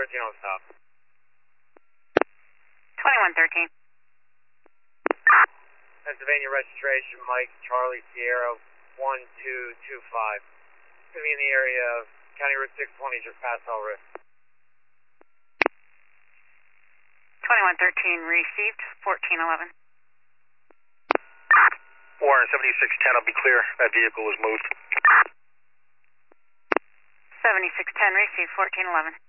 13 on stop. 2113. Pennsylvania registration, Mike, Charlie, Sierra, 1225. Going to be in the area of County Route 620, just past El Rift. 2113 received, 1411. Warren, 7610, I'll be clear. That vehicle was moved. 7610 received, 1411.